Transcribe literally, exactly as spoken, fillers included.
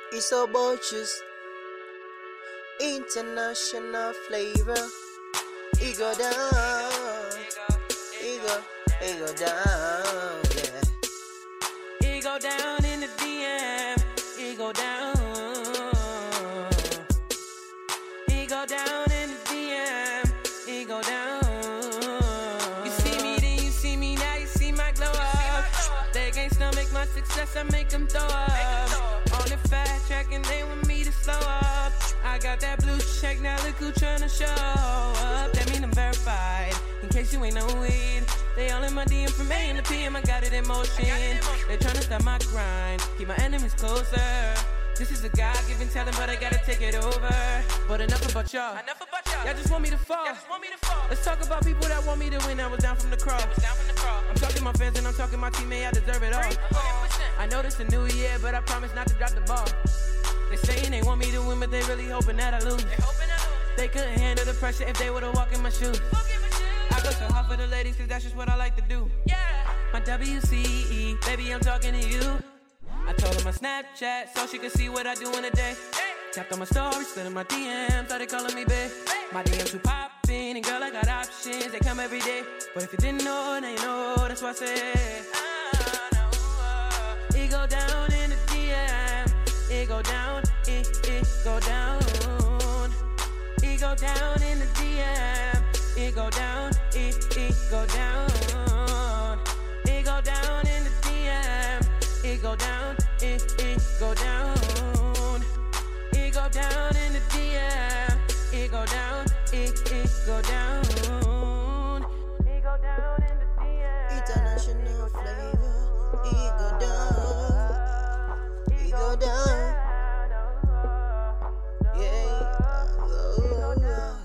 It's about just international flavor. It go down, it go, it go down, yeah. It go down in the D M. It go down. It go down in the D M. It go down. You see me, then you see me, now you see my glow up. They can't stomach my success, I make them throw up. On the fast track and they want me to slow up. I got that blue check, now look who tryna show up. That mean I'm verified, in case you ain't know it. They all in my D M from A in the P M, I got it in motion. They tryna stop my grind, keep my enemies closer. This is a God-given talent, but I gotta take it over. But enough about y'all. Enough about y'all. Y'all just want me to fall. Y'all just want me to fall. Let's talk about people that want me to win. I was down from the cross. Down from the cross. I'm talking my fans and I'm talking my teammate. I deserve it all. I know this a new year, but I promise not to drop the ball. They saying they want me to win, but they really hoping that I lose. They hoping I lose. They couldn't handle the pressure if they would've walked in my shoes. I go so hard for the ladies, cause that's just what I like to do. Yeah. My W C E, baby, I'm talking to you. I told her my Snapchat so she could see what I do in a day. Hey. Tapped on my stories, slid in my D Ms, started calling me babe. Hey. My D Ms too poppin', and girl, I got options, they come every day. But if you didn't know, now you know, that's why I say ah, no, uh. It go down in the D M. It go down, it, it go down. It go down in the D M. It go down, it, it go down. It go down in the D M. It go down, it, it go down. It go down in the D M. It go down, it, it go down. It go down in the D M. International flavor. It go down, it go down.